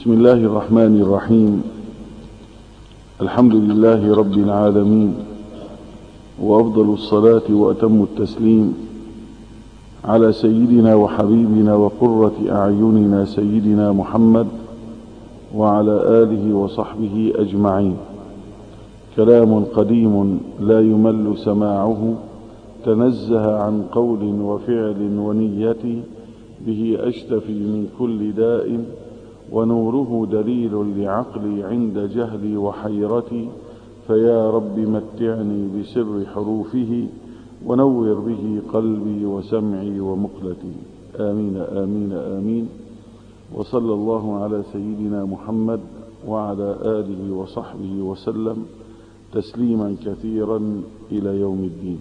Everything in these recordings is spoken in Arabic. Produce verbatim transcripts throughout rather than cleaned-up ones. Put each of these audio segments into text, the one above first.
بسم الله الرحمن الرحيم. الحمد لله رب العالمين، وأفضل الصلاة وأتم التسليم على سيدنا وحبيبنا وقرة أعيننا سيدنا محمد وعلى آله وصحبه أجمعين. كلام قديم لا يمل سماعه، تنزه عن قول وفعل ونية، به أشتفي من كل داء، ونوره دليل لعقلي عند جهلي وحيرتي. فيا رب متعني بسر حروفه، ونور به قلبي وسمعي ومقلتي. آمين آمين آمين. وصلى الله على سيدنا محمد وعلى آله وصحبه وسلم تسليما كثيرا إلى يوم الدين.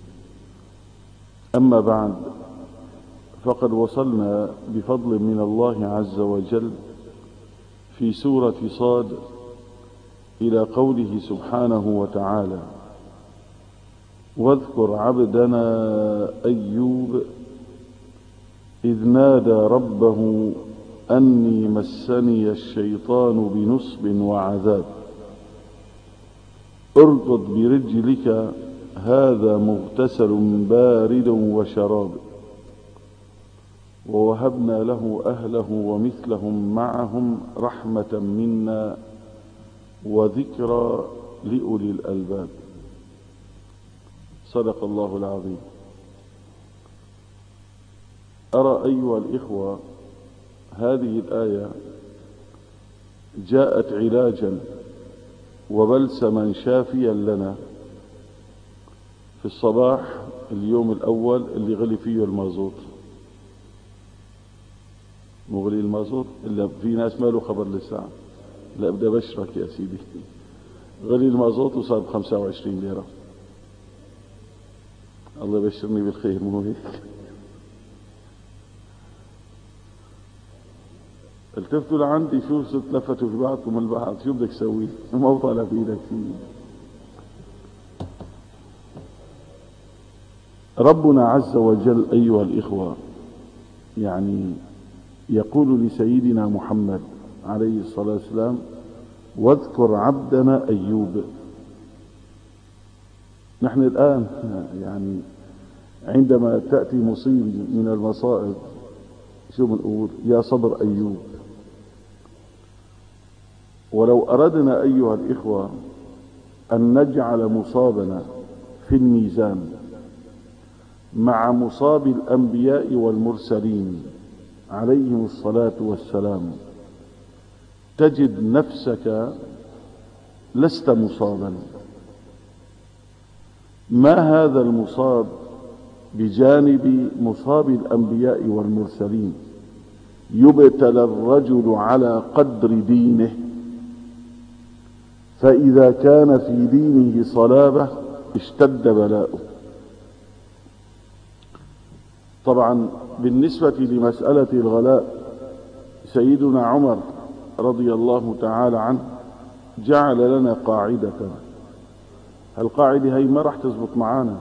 أما بعد، فقد وصلنا بفضل من الله عز وجل في سورة صاد إلى قوله سبحانه وتعالى: واذكر عبدنا أيوب إذ نادى ربه أني مسني الشيطان بنصب وعذاب، اركض برجلك هذا مغتسل بارد وشراب، ووهبنا له أهله ومثلهم معهم رحمة منا وذكرى لأولي الألباب. صدق الله العظيم. أرى أيها الإخوة هذه الآية جاءت علاجا وبلسما شافيا لنا في الصباح اليوم الأول اللي غلي فيه المازوت. مغلي المازوت إلا في ناس ما له خبر لسه. لا بدي بشرك يا سيدي، غلي المازوت وصار بخمسة وعشرين ليرة. الله يبشرني بالخير، مو هيك؟ التفتوا لعندي شو تلفتوا في بعضكم البعض، شو بدك تسوي؟ ما طالع بإيدك فيه. ربنا عز وجل أيها الإخوة يعني يقول لسيدنا محمد عليه الصلاة والسلام: واذكر عبدنا أيوب. نحن الآن يعني عندما تأتي مصيبة من المصائب شو بنقول؟ يا صبر أيوب. ولو أردنا أيها الإخوة أن نجعل مصابنا في الميزان مع مصاب الأنبياء والمرسلين عليهم الصلاة والسلام، تجد نفسك لست مصابا. ما هذا المصاب بجانب مصاب الأنبياء والمرسلين؟ يبتلى الرجل على قدر دينه، فإذا كان في دينه صلابة اشتد بلاؤه. طبعا بالنسبة لمسألة الغلاء، سيدنا عمر رضي الله تعالى عنه جعل لنا قاعدة. القاعدة هي ما راح تزبط معانا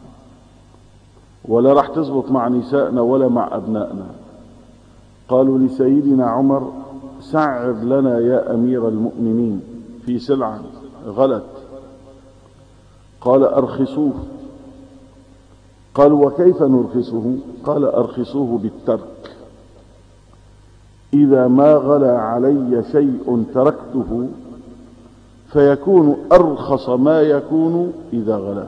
ولا راح تزبط مع نسائنا ولا مع أبنائنا. قالوا لسيدنا عمر: سعر لنا يا أمير المؤمنين في سلعة غلت. قال: أرخصوه. قالوا: وكيف نرخصه؟ قال: أرخصوه بالترك. إذا ما غلا علي شيء تركته فيكون أرخص ما يكون إذا غلا.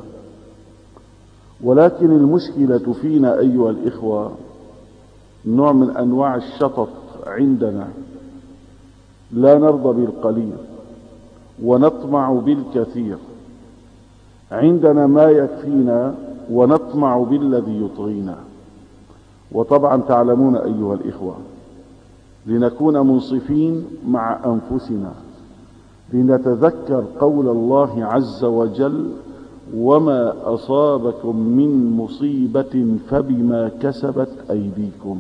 ولكن المشكلة فينا أيها الإخوة نوع من أنواع الشطط عندنا، لا نرضى بالقليل ونطمع بالكثير. عندنا ما يكفينا ونطمع بالذي يطغينا. وطبعا تعلمون أيها الإخوة، لنكون منصفين مع أنفسنا، لنتذكر قول الله عز وجل: وما أصابكم من مصيبة فبما كسبت أيديكم،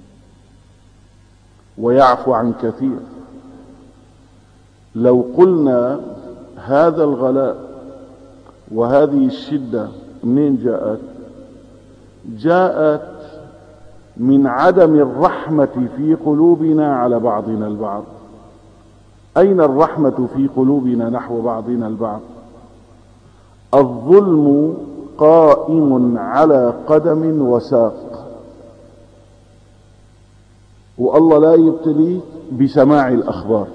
ويعفو عن كثير. لو قلنا هذا الغلاء وهذه الشدة منين جاءت؟ جاءت من عدم الرحمة في قلوبنا على بعضنا البعض. أين الرحمة في قلوبنا نحو بعضنا البعض؟ الظلم قائم على قدم وساق، والله لا يبتليك بسماع الأخبار.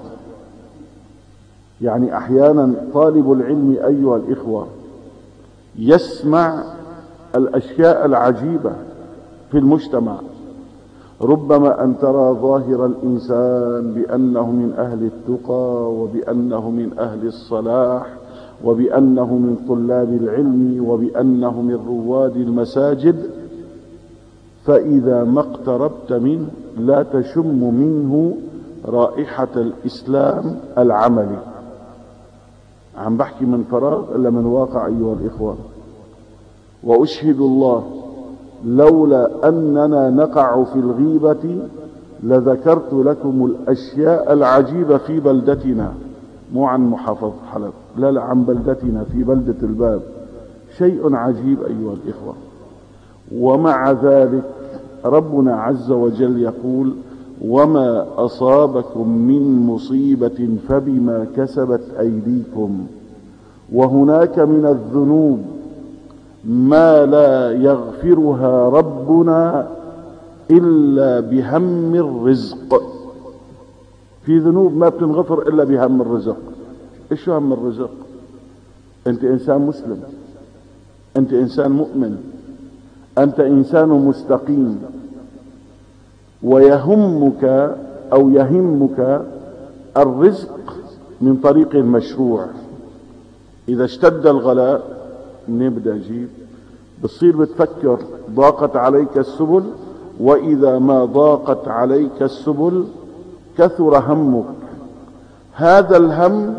يعني أحيانا طالب العلم أيها الإخوة يسمع الأشياء العجيبة في المجتمع، ربما أن ترى ظاهر الإنسان بأنه من أهل التقى وبأنه من أهل الصلاح وبأنه من طلاب العلم وبأنه من رواد المساجد، فإذا ما اقتربت منه لا تشم منه رائحة الإسلام العملي. عم بحكي من فراغ إلا من واقع أيها الإخوة. وأشهد الله لولا أننا نقع في الغيبة لذكرت لكم الأشياء العجيبة في بلدتنا، مو عن محافظة حلب، لا لا عن بلدتنا في بلدة الباب. شيء عجيب أيها الإخوة. ومع ذلك ربنا عز وجل يقول: وما أصابكم من مصيبة فبما كسبت أيديكم. وهناك من الذنوب ما لا يغفرها ربنا إلا بهم الرزق. في ذنوب ما بتنغفر إلا بهم الرزق. إيش هم الرزق؟ أنت إنسان مسلم، أنت إنسان مؤمن، أنت إنسان مستقيم، ويهمك أو يهمك الرزق من طريق مشروع. إذا اشتد الغلاء نبدأ جيب، بتصير بتفكر ضاقت عليك السبل، وإذا ما ضاقت عليك السبل كثر همك. هذا الهم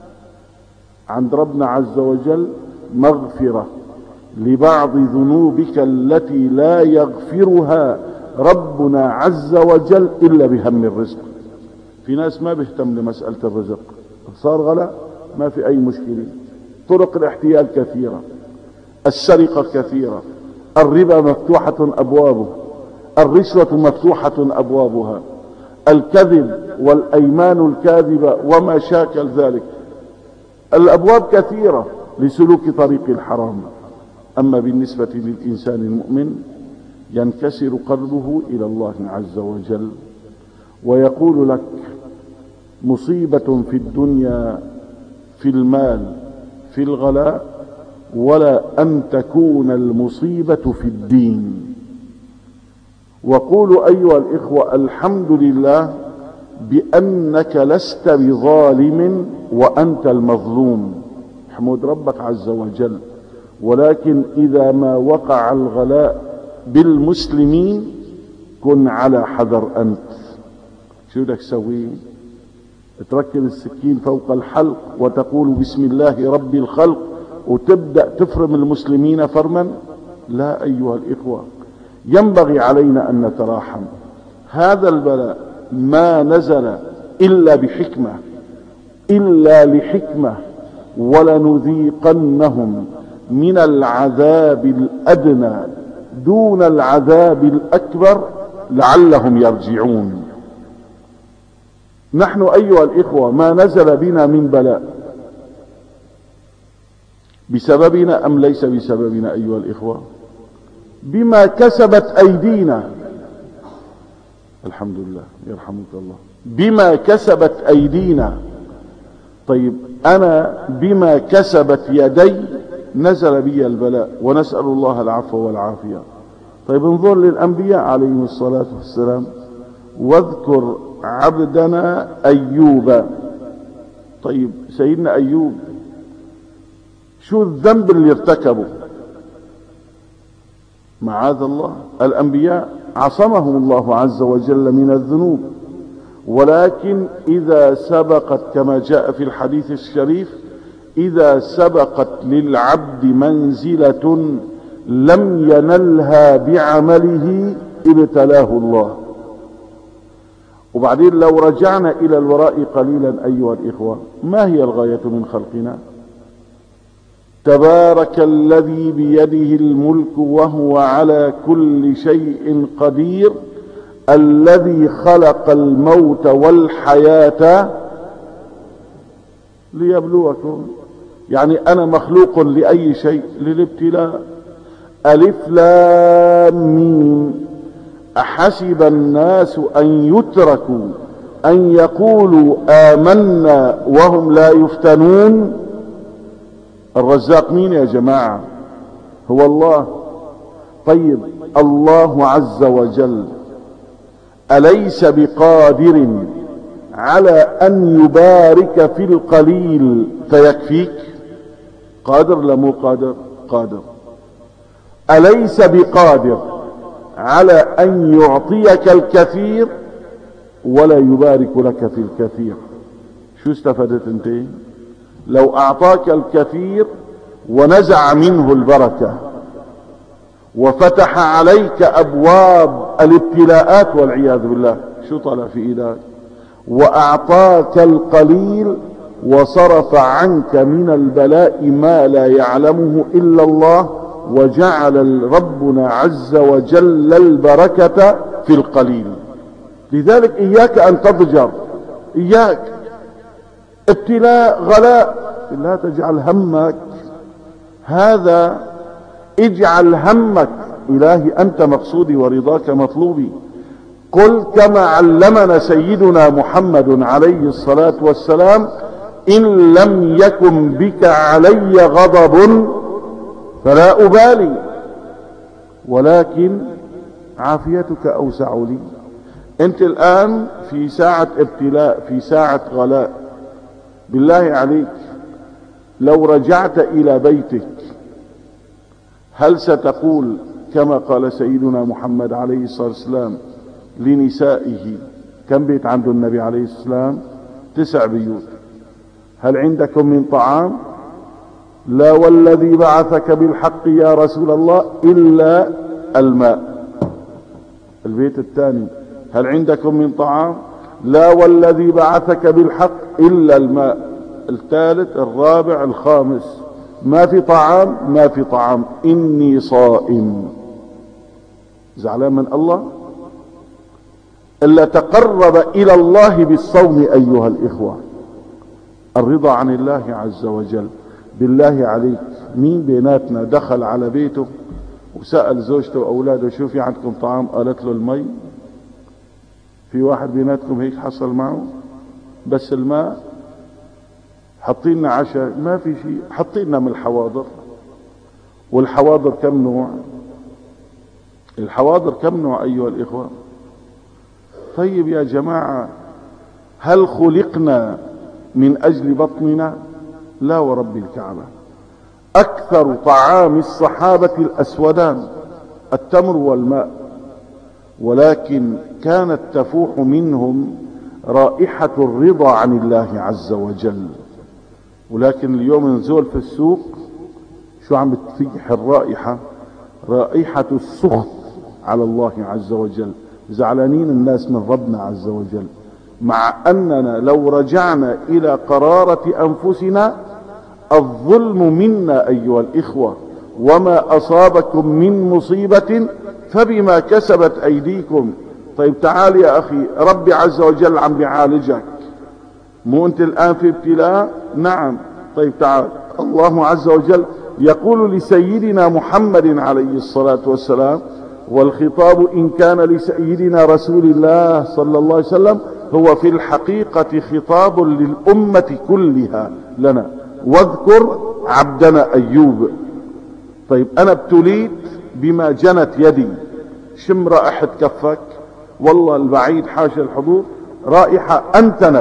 عند ربنا عز وجل مغفرة لبعض ذنوبك التي لا يغفرها ربنا عز وجل إلا بهم الرزق. في ناس ما بيهتم لمسألة الرزق، صار غلاء ما في أي مشكلة، طرق الاحتيال كثيرة، السرقة كثيرة، الربا مفتوحة أبوابه، الرشوة مفتوحة أبوابها، الكذب والأيمان الكاذبة وما شاكل ذلك، الأبواب كثيرة لسلوك طريق الحرام. أما بالنسبة للإنسان المؤمن ينكسر قلبه إلى الله عز وجل ويقول لك: مصيبة في الدنيا في المال في الغلاء، ولا أن تكون المصيبة في الدين. وقولوا أيها الإخوة: الحمد لله بأنك لست بظالم وأنت المظلوم، حمود ربك عز وجل. ولكن إذا ما وقع الغلاء بالمسلمين كن على حذر أنت. شو بدك تسوي؟ تركب السكين فوق الحلق وتقول بسم الله رب الخلق وتبدأ تفرم المسلمين فرما؟ لا أيها الإخوة، ينبغي علينا أن نتراحم. هذا البلاء ما نزل إلا بحكمة، إلا لحكمة، ولنذيقنهم من العذاب الأدنى دون العذاب الأكبر لعلهم يرجعون. نحن أيها الإخوة ما نزل بنا من بلاء بسببنا أم ليس بسببنا أيها الإخوة؟ بما كسبت أيدينا. الحمد لله يرحمك الله. بما كسبت أيدينا. طيب أنا بما كسبت يدي نزل بي البلاء، ونسأل الله العفو والعافية. طيب انظر للأنبياء عليهم الصلاة والسلام، واذكر عبدنا أيوب. طيب سيدنا أيوب شو الذنب اللي ارتكبه؟ معاذ الله. الأنبياء عصمهم الله عز وجل من الذنوب، ولكن إذا سبقت كما جاء في الحديث الشريف: إذا سبقت للعبد منزلة لم ينلها بعمله ابتلاه الله. وبعدين لو رجعنا إلى الوراء قليلا أيها الإخوة، ما هي الغاية من خلقنا؟ تبارك الذي بيده الملك وهو على كل شيء قدير، الذي خلق الموت والحياة ليبلوكم، يعني أنا مخلوق لأي شيء؟ للابتلاء. ألف لام ميم، أحسب الناس أن يتركوا أن يقولوا آمنا وهم لا يفتنون. الرزاق مين يا جماعة؟ هو الله. طيب الله عز وجل أليس بقادر على أن يبارك في القليل فيكفيك؟ قادر لا مو قادر؟ قادر. أليس بقادر على أن يعطيك الكثير ولا يبارك لك في الكثير؟ شو استفدت انت لو أعطاك الكثير ونزع منه البركة وفتح عليك أبواب الابتلاءات والعياذ بالله؟ شو طلع في إيدك؟ وأعطاك القليل وصرف عنك من البلاء ما لا يعلمه إلا الله، وجعل ربنا عز وجل البركة في القليل. لذلك إياك أن تضجر، إياك. ابتلاء غلاء، لا تجعل همك هذا، اجعل همك إلهي أنت مقصودي ورضاك مطلوبي. قل كما علمنا سيدنا محمد عليه الصلاة والسلام: إن لم يكن بك علي غضب فلا أبالي، ولكن عافيتك أوسع لي. أنت الآن في ساعة ابتلاء، في ساعة غلاء، بالله عليك لو رجعت إلى بيتك هل ستقول كما قال سيدنا محمد عليه الصلاة والسلام لنسائه؟ كم بيت عنده النبي عليه الصلاة والسلام؟ تسع بيوت. هل عندكم من طعام؟ لا والذي بعثك بالحق يا رسول الله إلا الماء. البيت الثاني: هل عندكم من طعام؟ لا والذي بعثك بالحق إلا الماء. الثالث، الرابع، الخامس: ما في طعام؟ ما في طعام، إني صائم. زعلان من الله؟ إلا تقرب إلى الله بالصوم أيها الإخوة. الرضا عن الله عز وجل. بالله عليك مين بيناتنا دخل على بيته وسأل زوجته وأولاده: شو في عندكم طعام؟ قالت له المي. في واحد بيناتكم هيك حصل معه؟ بس الماء. حطينا عشاء؟ ما في شيء. حطينا من الحواضر. والحواضر كم نوع؟ الحواضر كم نوع أيها الإخوة؟ طيب يا جماعة، هل خلقنا من أجل بطننا؟ لا ورب الكعبة. أكثر طعام الصحابة الأسودان، التمر والماء، ولكن كانت تفوح منهم رائحة الرضا عن الله عز وجل. ولكن اليوم نزول في السوق شو عم بتفيح الرائحة؟ رائحة السخط على الله عز وجل. زعلانين الناس من ربنا عز وجل، مع أننا لو رجعنا إلى قرارة أنفسنا الظلم منا أيها الإخوة، وما أصابكم من مصيبة فبما كسبت أيديكم. طيب تعال يا أخي، ربي عز وجل عم بيعالجك، مو أنت الآن في ابتلاء؟ نعم. طيب تعال، الله عز وجل يقول لسيدنا محمد عليه الصلاة والسلام، والخطاب إن كان لسيدنا رسول الله صلى الله عليه وسلم هو في الحقيقة خطاب للأمة كلها لنا: واذكر عبدنا أيوب. طيب أنا ابتليت بما جنت يدي. شم رائحة كفك، والله البعيد حاشا الحضور رائحة أنتنت.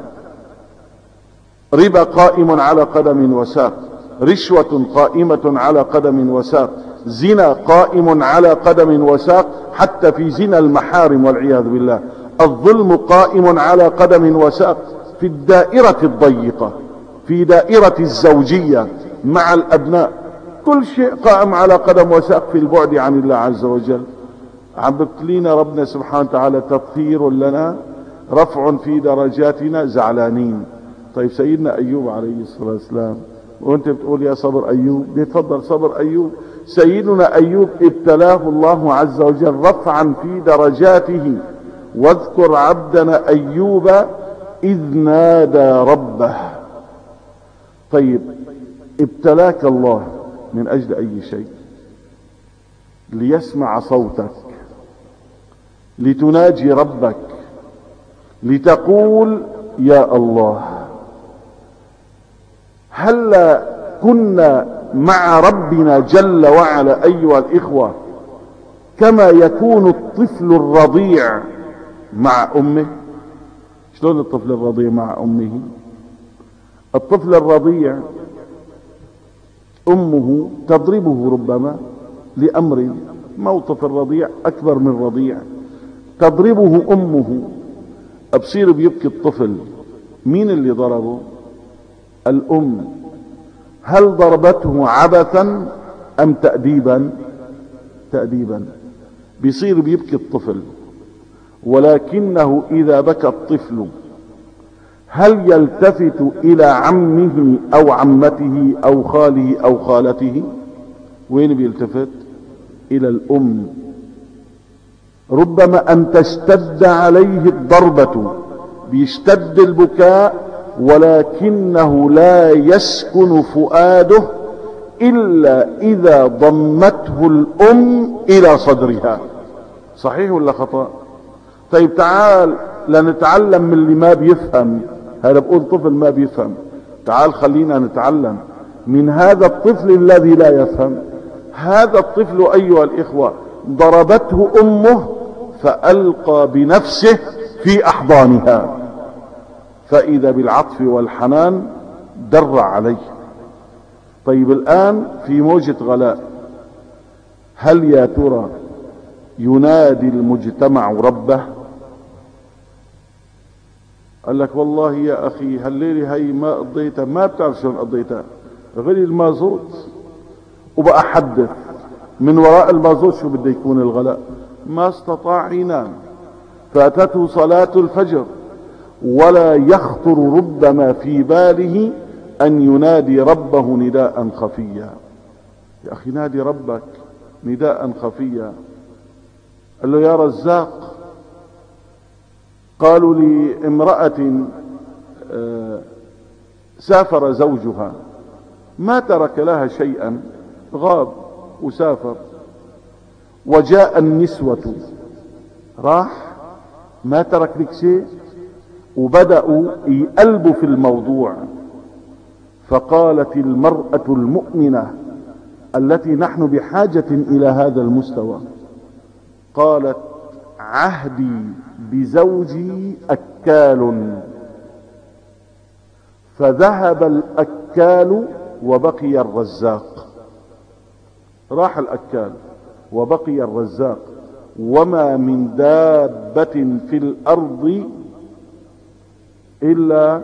ربا قائم على قدم وساق، رشوة قائمة على قدم وساق، زنا قائم على قدم وساق، حتى في زنا المحارم والعياذ بالله. الظلم قائم على قدم وساق في الدائرة الضيقة، في دائرة الزوجية مع الأبناء، كل شيء قائم على قدم وساق في البعد عن الله عز وجل. عم ببتلينا ربنا سبحانه وتعالى تطهير لنا، رفع في درجاتنا، زعلانين. طيب سيدنا أيوب عليه الصلاة والسلام، وانت بتقول يا صبر أيوب، بيتفضل صبر أيوب. سيدنا أيوب ابتلاه الله عز وجل رفعا في درجاته. واذكر عبدنا أيوب إذ نادى ربه طيب ابتلاك الله من اجل اي شيء؟ ليسمع صوتك، لتناجي ربك، لتقول يا الله. هل كنا مع ربنا جل وعلا ايها الاخوة كما يكون الطفل الرضيع مع امه؟ شلون الطفل الرضيع مع امه؟ الطفل الرضيع امه تضربه ربما لامر، موقف الرضيع اكبر من رضيع، تضربه امه، ابصير بيبكي الطفل. مين اللي ضربه؟ الام. هل ضربته عبثا ام تأديبا؟ تأديبا. بيصير بيبكي الطفل، ولكنه اذا بكى الطفل هل يلتفت الى عمه او عمته او خاله او خالته؟ وين بيلتفت؟ الى الام. ربما ان تشتد عليه الضربة، بيشتد البكاء، ولكنه لا يسكن فؤاده الا اذا ضمته الام الى صدرها. صحيح ولا خطأ؟ طيب تعال لنتعلم من اللي ما بيفهم. هذا بقول طفل ما بيفهم، تعال خلينا نتعلم من هذا الطفل الذي لا يفهم. هذا الطفل ايها الاخوة ضربته امه فالقى بنفسه في احضانها، فاذا بالعطف والحنان در عليه. طيب الان في موجة غلاء، هل يا ترى ينادي المجتمع ربه؟ قال لك والله يا اخي هالليلة هي ما قضيتها، ما بتعرف شلون قضيتها، غير المازوت وبقى حدث من وراء المازوت شو بده يكون الغلاء. ما استطاع ينام، فاتته صلاة الفجر، ولا يخطر ربما في باله ان ينادي ربه نداء خفيا. يا اخي نادي ربك نداء خفيا. قال له يا رزاق. قالوا لامرأة سافر زوجها ما ترك لها شيئا، غاب وسافر، وجاء النسوة، راح ما ترك لك شيء، وبدأوا يقلبوا في الموضوع. فقالت المرأة المؤمنة التي نحن بحاجة الى هذا المستوى، قالت عهدي بزوجي أكال. فذهب الأكال وبقي الرزاق. راح الأكال وبقي الرزاق. وما من دابة في الأرض إلا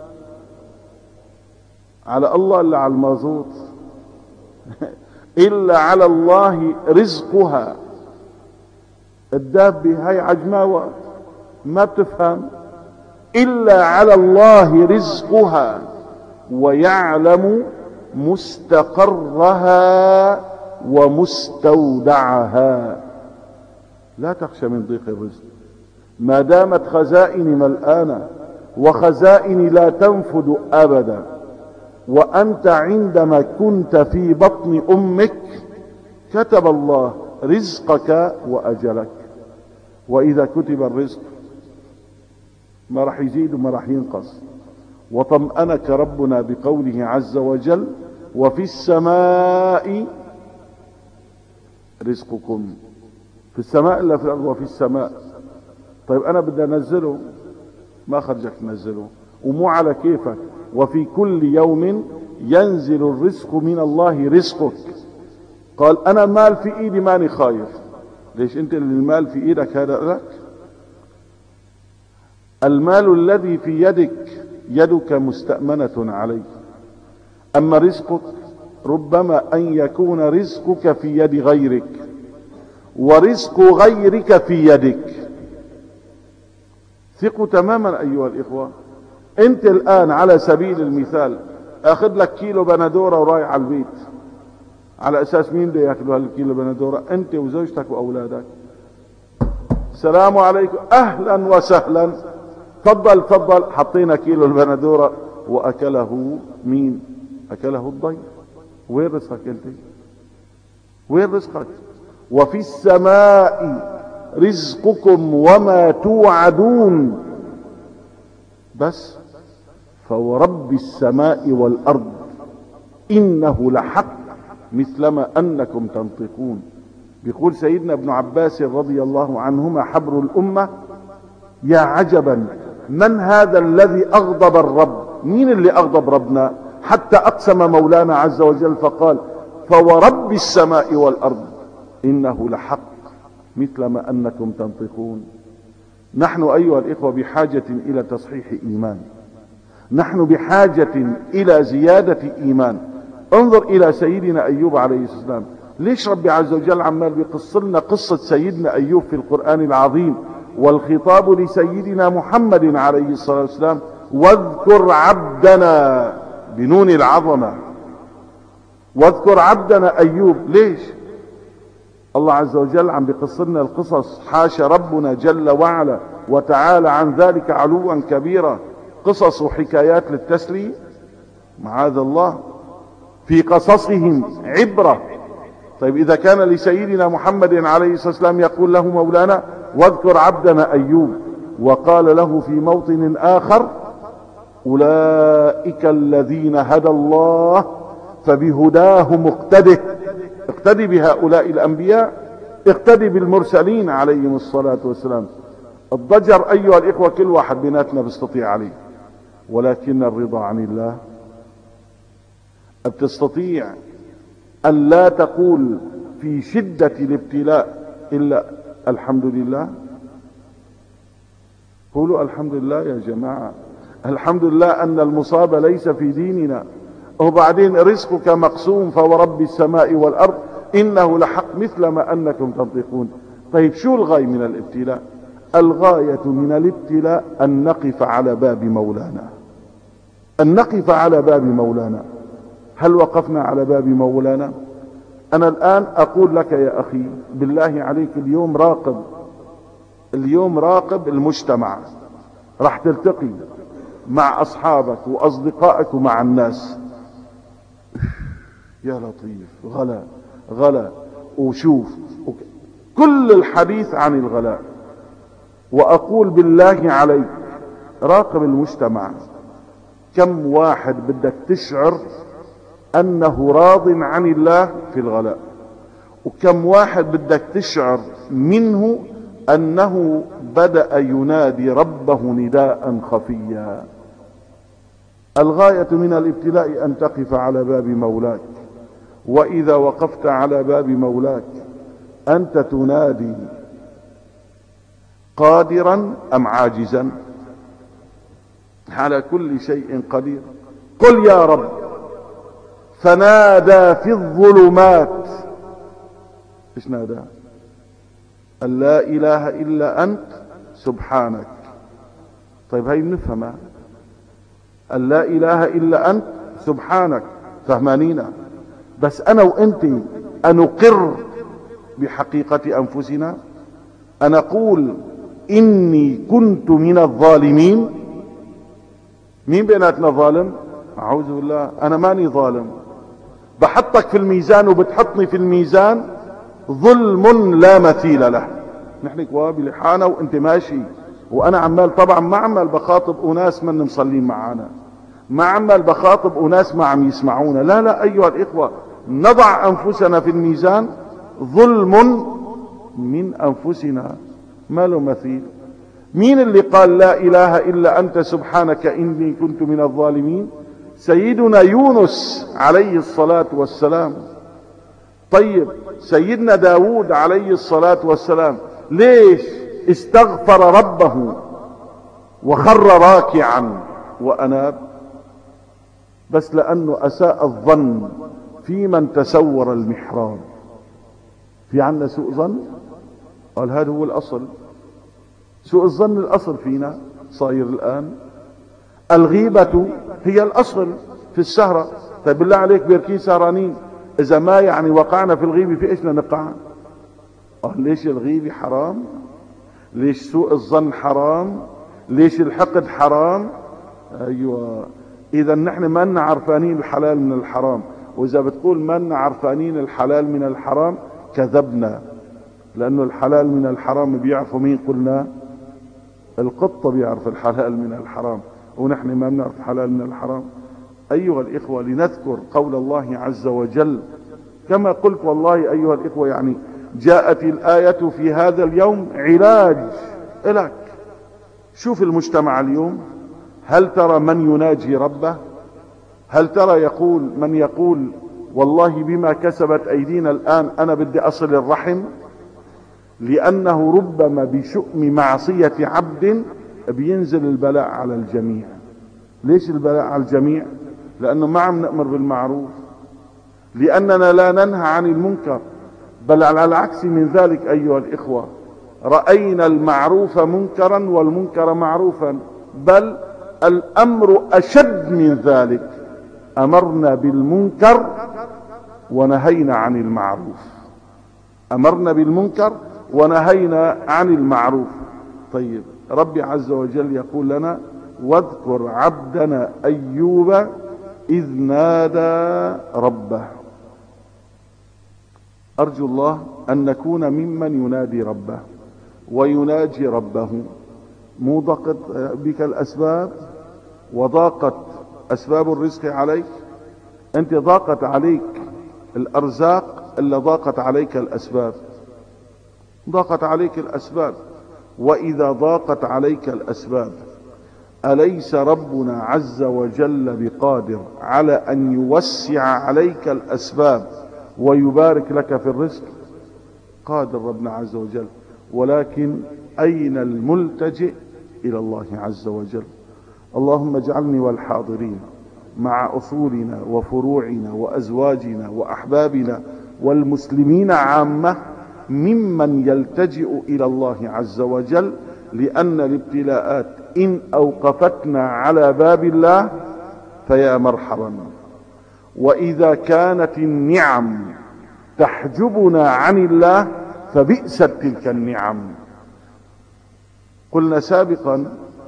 على الله، إلا على المازوت إلا على الله رزقها. الدابة هاي عجماوة ما بتفهم. إلا على الله رزقها ويعلم مستقرها ومستودعها. لا تخشى من ضيق الرزق ما دامت خزائني ملآنة، وخزائني لا تنفد أبدا. وأنت عندما كنت في بطن أمك كتب الله رزقك وأجلك، وإذا كتب الرزق ما راح يزيد وما راح ينقص. وطمأنك ربنا بقوله عز وجل وفي السماء رزقكم. في السماء إلا في الأرض، وفي السماء. طيب أنا بدي أنزله، ما خرجك تنزله، ومو على كيفك. وفي كل يوم ينزل الرزق من الله رزقك. قال أنا مال في إيدي ماني خايف. ليش أنت اللي المال في إيدك هذا لك؟ المال الذي في يدك يدك مستأمنة عليه. أما رزقك ربما أن يكون رزقك في يد غيرك، ورزق غيرك في يدك. ثقوا تماما أيها الإخوة. أنت الآن على سبيل المثال أخذ لك كيلو بندورة ورايح على البيت، على أساس مين بده يأكلوا هالكيلو بندورة؟ أنت وزوجتك وأولادك. السلام عليكم، أهلا وسهلا، تفضل تفضل. حطينا كيلو البندورة وأكله مين؟ أكله الضيف. وين رزقك أنت؟ وين رزقك؟ وفي السماء رزقكم وما توعدون. بس فورب السماء والأرض إنه لحق مثلما أنكم تنطقون. بيقول سيدنا ابن عباس رضي الله عنهما حبر الأمة: يا عجبا، من هذا الذي أغضب الرب؟ مين اللي أغضب ربنا حتى أقسم مولانا عز وجل فقال: فورب السماء والأرض إنه لحق مثلما أنكم تنطقون. نحن أيها الإخوة بحاجة إلى تصحيح إيمان، نحن بحاجة إلى زيادة إيمان. انظر إلى سيدنا أيوب عليه السلام. ليش ربي عز وجل عمال بيقص لنا قصة سيدنا أيوب في القرآن العظيم، والخطاب لسيدنا محمد عليه الصلاة والسلام: واذكر عبدنا بنون العظمة، واذكر عبدنا أيوب. ليش الله عز وجل عم بيقص لنا القصص؟ حاشا ربنا جل وعلا وتعالى عن ذلك علوا كبيرا قصص وحكايات للتسلية؟ معاذ الله، في قصصهم عبرة. طيب إذا كان لسيدنا محمد عليه الصلاة والسلام يقول له مولانا: واذكر عبدنا أيوب، وقال له في موطن آخر: أولئك الذين هدى الله فبهداه مقتده. اقتدي بهؤلاء الأنبياء، اقتدي بالمرسلين عليهم الصلاة والسلام. الضجر أيها الإخوة كل واحد بيناتنا بيستطيع عليه، ولكن الرضا عن الله. بتستطيع أن لا تقول في شدة الابتلاء إلا الحمد لله؟ قولوا الحمد لله يا جماعة. الحمد لله أن المصاب ليس في ديننا. وبعدين رزقك مقسوم فورب السماء والأرض إنه لحق مثل ما أنكم تنطقون. طيب شو الغاية من الابتلاء؟ الغاية من الابتلاء أن نقف على باب مولانا، أن نقف على باب مولانا. هل وقفنا على باب مولانا؟ أنا الآن أقول لك يا أخي بالله عليك، اليوم راقب، اليوم راقب المجتمع. راح تلتقي مع أصحابك وأصدقائك ومع الناس. يا لطيف، غلا غلا، وشوف كل الحديث عن الغلاء. وأقول بالله عليك راقب المجتمع. كم واحد بدك تشعر أنه راض عن الله في الغلاء، وكم واحد بدك تشعر منه أنه بدأ ينادي ربه نداء خفيا. الغاية من الابتلاء أن تقف على باب مولاك، وإذا وقفت على باب مولاك أنت تنادي قادرا أم عاجزا؟ على كل شيء قدير. قل يا رب، فنادى في الظلمات. ايش نادى؟ أن لا إله إلا أنت سبحانك. طيب هاي بنفهمها، أن لا إله إلا أنت سبحانك، فهمانينا. بس أنا وأنت أنقر بحقيقة أنفسنا، أنا أقول إني كنت من الظالمين. مين بيناتنا ظالم؟ أعوذ بالله، أنا ماني ظالم. بحطك في الميزان وبتحطني في الميزان، ظلم لا مثيل له. نحن كوابي لحانا وانت ماشي، وانا عمال طبعا ما عمال بخاطب اناس من مصلين معانا، ما عمال بخاطب اناس ما عم يسمعونا. لا لا ايها الاخوة، نضع انفسنا في الميزان. ظلم من انفسنا ما له مثيل. مين اللي قال لا اله الا انت سبحانك اني كنت من الظالمين؟ سيدنا يونس عليه الصلاة والسلام. طيب سيدنا داود عليه الصلاة والسلام ليش استغفر ربه وخر راكعا وأناب؟ بس لأنه أساء الظن في من تسور المحراب. في عنا سوء ظن؟ قال هذا هو الأصل. سوء الظن الأصل فينا صاير الآن. الغيبة هي الأصل في السهرة. طيب بالله عليك بيركين سهرانين، إذا ما يعني وقعنا في الغيبة في إيش نقع؟ قال ليش الغيبة حرام؟ ليش سوء الظن حرام؟ ليش الحقد حرام؟ أيوة، إذا نحن ما عرفانين الحلال من الحرام، وإذا بتقول ما عرفانين الحلال من الحرام كذبنا، لأنه الحلال من الحرام بيعرفوا مين؟ قلنا القطة بيعرف الحلال من الحرام، ونحن ما بنعرف الحلال من الحرام. أيها الإخوة، لنذكر قول الله عز وجل كما قلت. والله أيها الإخوة، يعني جاءت الآية في هذا اليوم علاج لك. شوف المجتمع اليوم، هل ترى من يناجي ربه؟ هل ترى يقول من يقول والله بما كسبت أيدينا الآن أنا بدي أصل الرحم؟ لأنه ربما بشؤم معصية عبد بينزل البلاء على الجميع. ليش البلاء على الجميع؟ لأنه ما عم نأمر بالمعروف، لأننا لا ننهى عن المنكر، بل على العكس من ذلك أيها الإخوة، رأينا المعروف منكرا والمنكر معروفا، بل الأمر أشد من ذلك، أمرنا بالمنكر ونهينا عن المعروف. أمرنا بالمنكر ونهينا عن المعروف. طيب، ربي عز وجل يقول لنا: واذكر عبدنا أيوب إذ نادى ربه. أرجو الله أن نكون ممن ينادي ربه ويناجي ربه. مو ضاقت بك الأسباب وضاقت أسباب الرزق عليك؟ أنت ضاقت عليك الأرزاق إلا ضاقت عليك الأسباب. ضاقت عليك الأسباب، وإذا ضاقت عليك الأسباب أليس ربنا عز وجل بقادر على أن يوسع عليك الأسباب ويبارك لك في الرزق؟ قادر ربنا عز وجل، ولكن أين الملتجئ؟ إلى الله عز وجل. اللهم اجعلني والحاضرين مع أصولنا وفروعنا وأزواجنا وأحبابنا والمسلمين عامة ممن يلتجئ إلى الله عز وجل، لأن الابتلاءات إن أوقفتنا على باب الله فيا مرحبا، وإذا كانت النعم تحجبنا عن الله فبئست تلك النعم. قلنا سابقا: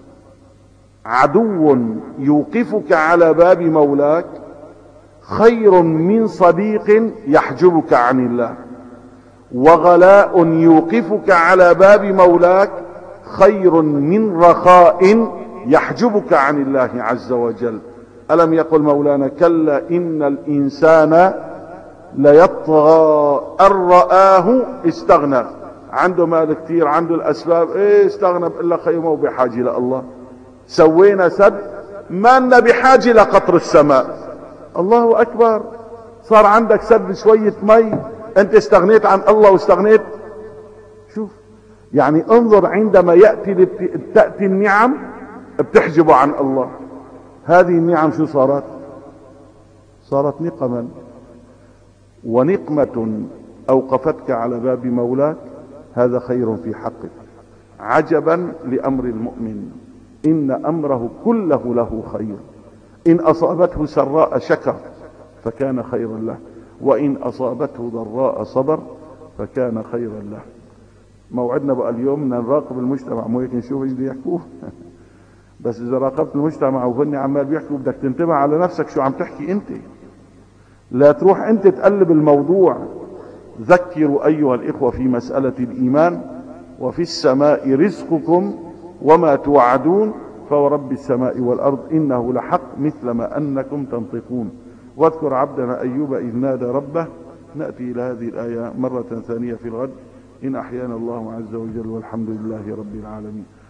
عدو يوقفك على باب مولاك خير من صديق يحجبك عن الله، وغلاء يوقفك على باب مولاك خير من رخاء يحجبك عن الله عز وجل. ألم يقل مولانا: كلا إن الإنسان ليطغى أن رآه استغنى. عنده مال كتير، عنده الأسباب، إيه استغنى، إلا خيمه وبحاجة لله. سوينا سد، ما لنا بحاجة لقطر السماء. الله أكبر، صار عندك سد شوية مي، أنت استغنيت عن الله واستغنيت. شوف يعني، انظر، عندما يأتي تأتي النعم بتحجبه عن الله. هذه النعم شو صارت؟ صارت نقما، ونقمة أوقفتك على باب مولاك هذا خير في حقك. عجبا لأمر المؤمن، إن أمره كله له خير. إن أصابته سراء شكر فكان خيرا له، وإن أصابته ضراء صبر فكان خيرا له. موعدنا بقى اليوم بدنا نراقب المجتمع، مو هيك نشوف ايش بده يحكوه. بس إذا راقبت المجتمع وهن عمال بيحكوا بدك تنتبه على نفسك شو عم تحكي أنت، لا تروح أنت تقلب الموضوع. ذكروا أيها الإخوة في مسألة الإيمان: وفي السماء رزقكم وما توعدون فورب السماء والأرض إنه لحق مثل ما أنكم تنطقون. واذكر عبدنا أيوب إذ نادى ربه. نأتي إلى هذه الآية مرة ثانية في الغد إن أحيانا الله عز وجل، والحمد لله رب العالمين.